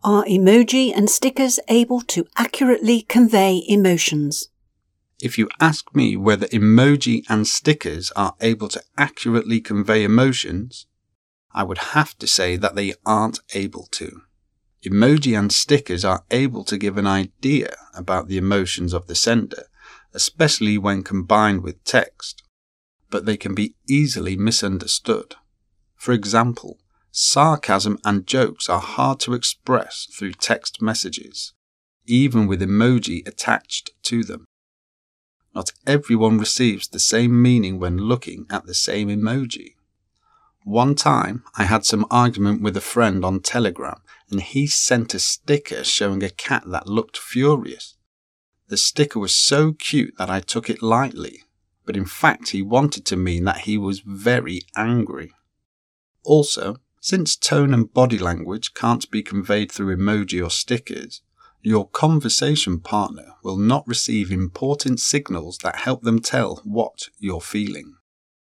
Are emoji and stickers able to accurately convey emotions? If you ask me whether emoji and stickers are able to accurately convey emotions, I would have to say that they aren't able to. Emoji and stickers are able to give an idea about the emotions of the sender, especially when combined with text, but they can be easily misunderstood. For example, sarcasm and jokes are hard to express through text messages, even with emoji attached to them. Not everyone receives the same meaning when looking at the same emoji. One time, I had some argument with a friend on Telegram, and he sent a sticker showing a cat that looked furious. The sticker was so cute that I took it lightly, but in fact he wanted to mean that he was very angry. Also, since tone and body language can't be conveyed through emoji or stickers, your conversation partner will not receive important signals that help them tell what you're feeling.